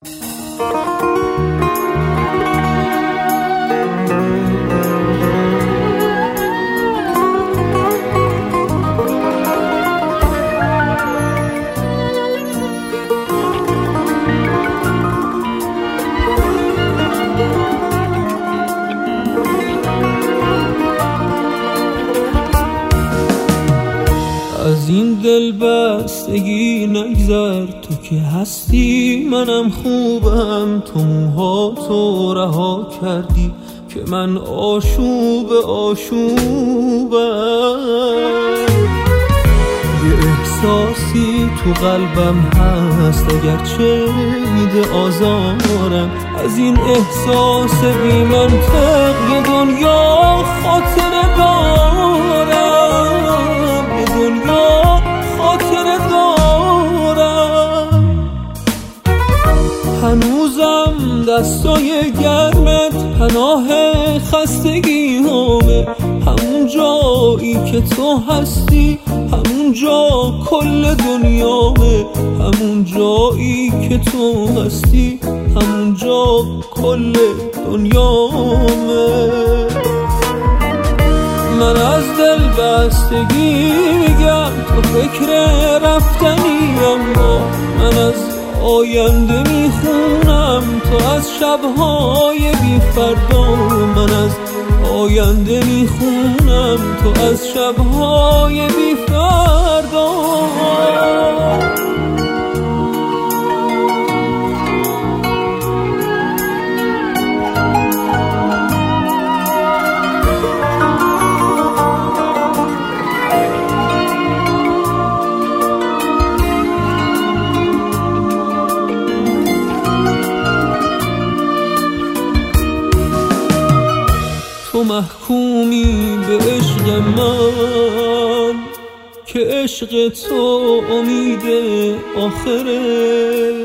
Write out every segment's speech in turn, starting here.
از این دل بستگی نگذر، تو که هستی منم خوبم. تو موهاتو رها کردی که من آشوب آشوبم. یه احساسی تو قلبم هست اگرچه میده آزارم. از این احساس بی منطق یه دنیا خاطره دارم، یه دنیا خاطره دارم. هنوزم دستای گرمت پناه خستگی همه. همون جایی که تو هستی همون جا کل دنیامه. همون جایی که تو هستی همون جا کل دنیامه. من از دل بستگی میگم، تو فکر رفتنی، اما من از آینده میخونم. تو از شبهای بی فردا، من از آینده میخونم. تو از شبهای بی فردا. تو محکومی به عشق من که عشق تو امید آخره.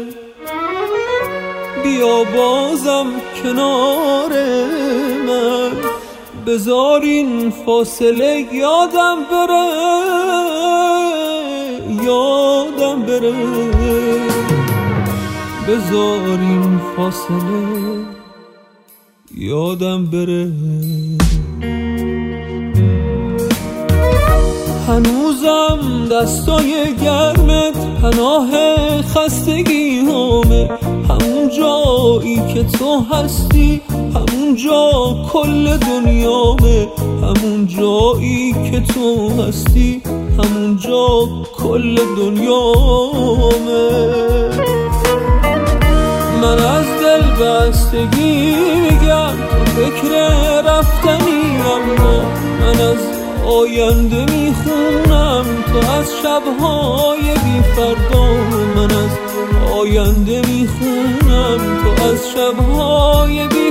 بیا بازم کنار من، بذار این فاصله یادم بره، یادم بره. بذار این فاصله یادم بره. هنوزم دستای گرمت پناه خستگی همه. همون جایی که تو هستی همون جا کل دنیامه. همون جایی که تو هستی همون جا کل دنیامه. من از دل بستگی میگم، تو فکر رفتنی، اما من از آینده میخونم. تو از شبهای بی فردا، من از آینده میخونم. تو از شبهای بی